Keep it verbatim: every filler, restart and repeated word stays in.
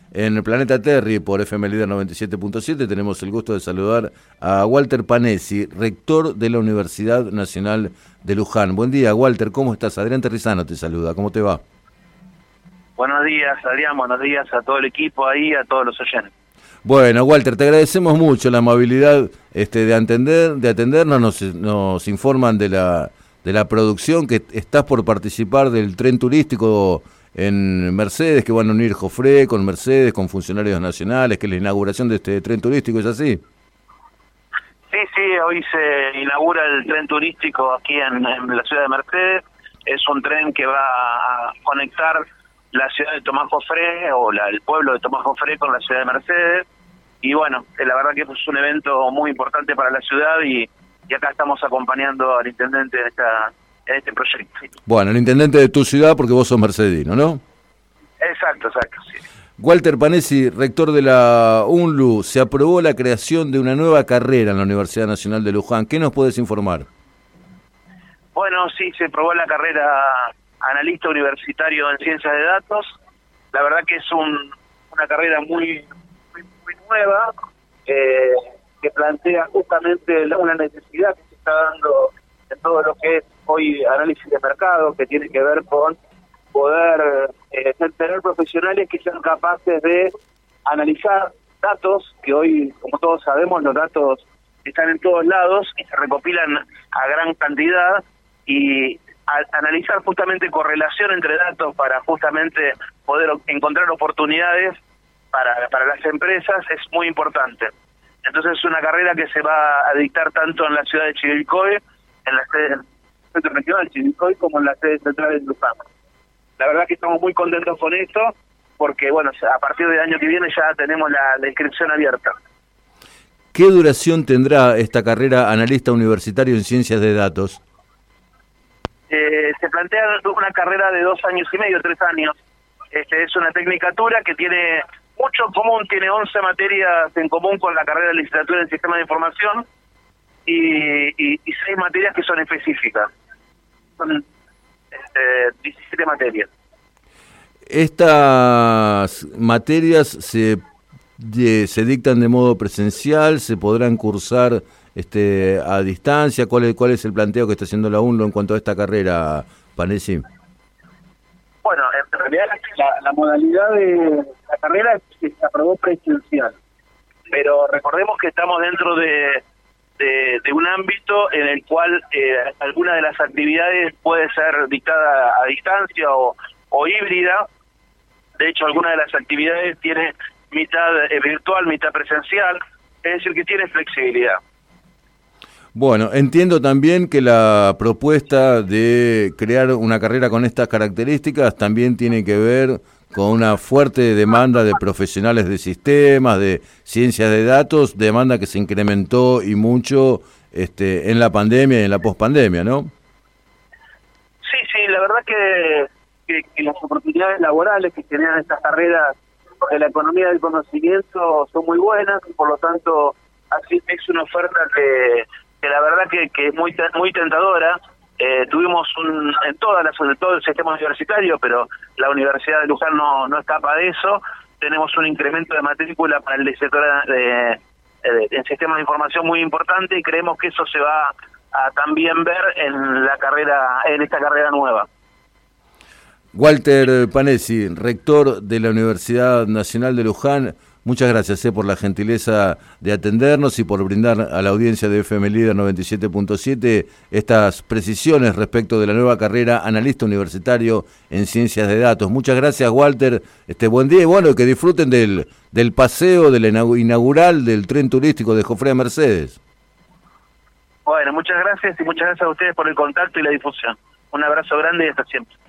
en el Planeta Terry por F M Líder noventa y siete punto siete. Tenemos el gusto de saludar a Walter Panesi, rector de la Universidad Nacional de Luján. Buen día, Walter, ¿cómo estás? Adrián Terrizano te saluda, ¿cómo te va? Buenos días, Adrián, buenos días a todo el equipo ahí, a todos los oyentes. Bueno, Walter, te agradecemos mucho la amabilidad este, de atender, de atendernos. Nos, nos informan de la de la producción que estás por participar del tren turístico en Mercedes, que van a unir Jofré con Mercedes, con funcionarios nacionales, que es la inauguración de este tren turístico, ¿es así? Sí, sí, hoy se inaugura el tren turístico aquí en, en la ciudad de Mercedes. Es un tren que va a conectar la ciudad de Tomás Jofré, o la, el pueblo de Tomás Jofré, con la ciudad de Mercedes. Y bueno, la verdad que es un evento muy importante para la ciudad y, y acá estamos acompañando al intendente de esta, en este proyecto. Bueno, el intendente de tu ciudad, porque vos sos mercedino, ¿no? Exacto, exacto, sí. Walter Panesi, rector de la UNLU, se aprobó la creación de una nueva carrera en la Universidad Nacional de Luján. ¿Qué nos puedes informar? Bueno, sí, se aprobó la carrera analista universitario en ciencias de datos. La verdad que es un, una carrera muy, muy, muy nueva, eh, que plantea justamente una necesidad que se está dando en todo lo que es hoy análisis de mercado, que tiene que ver con poder eh, tener profesionales que sean capaces de analizar datos, que hoy, como todos sabemos, los datos están en todos lados y se recopilan a gran cantidad, y a, analizar justamente correlación entre datos para justamente poder encontrar oportunidades para, para las empresas es muy importante. Entonces es una carrera que se va a dictar tanto en la ciudad de Chivilcoy, en la sede del Centro Regional de Chivilcoy, como en la sede central de Luján. La verdad que estamos muy contentos con esto, porque bueno, a partir del año que viene ya tenemos la, la inscripción abierta. ¿Qué duración tendrá esta carrera analista universitario en ciencias de datos? Eh, se plantea una carrera de dos años y medio, tres años. Este, es una tecnicatura que tiene mucho en común, tiene once materias en común con la carrera de licenciatura en Sistema de Información y, y, y seis materias que son específicas. Son este, diecisiete materias. ¿Estas materias se, de, se dictan de modo presencial? ¿Se podrán cursar este, a distancia? ¿Cuál es, cuál es el planteo que está haciendo la UNLO en cuanto a esta carrera, Panesi? Bueno, en realidad la, la modalidad de la carrera es que se aprobó presencial, pero recordemos que estamos dentro de, de, de un ámbito en el cual eh, alguna de las actividades puede ser dictada a distancia o, o híbrida. De hecho, alguna de las actividades tiene mitad eh, virtual, mitad presencial, es decir, que tiene flexibilidad. Bueno, entiendo también que la propuesta de crear una carrera con estas características también tiene que ver con una fuerte demanda de profesionales de sistemas, de ciencias de datos, demanda que se incrementó y mucho este, en la pandemia y en la pospandemia, ¿no? Sí, sí, la verdad que, que, que las oportunidades laborales que generan estas carreras de la economía del conocimiento son muy buenas, y por lo tanto así es una oferta que que la verdad que, que es muy muy tentadora. Eh, tuvimos un en todas las en todo el sistema universitario, pero la Universidad de Luján no, no escapa de eso. Tenemos un incremento de matrícula para el sector de, de, de, en sistemas de información muy importante, y creemos que eso se va a también ver en la carrera en esta carrera nueva. Walter Panesi, rector de la Universidad Nacional de Luján, muchas gracias eh, por la gentileza de atendernos y por brindar a la audiencia de F M Líder noventa y siete punto siete estas precisiones respecto de la nueva carrera analista universitario en ciencias de datos. Muchas gracias, Walter. Este buen día y bueno, que disfruten del, del paseo de la inaugural del tren turístico de Jofré a Mercedes. Bueno, muchas gracias y muchas gracias a ustedes por el contacto y la difusión. Un abrazo grande y hasta siempre.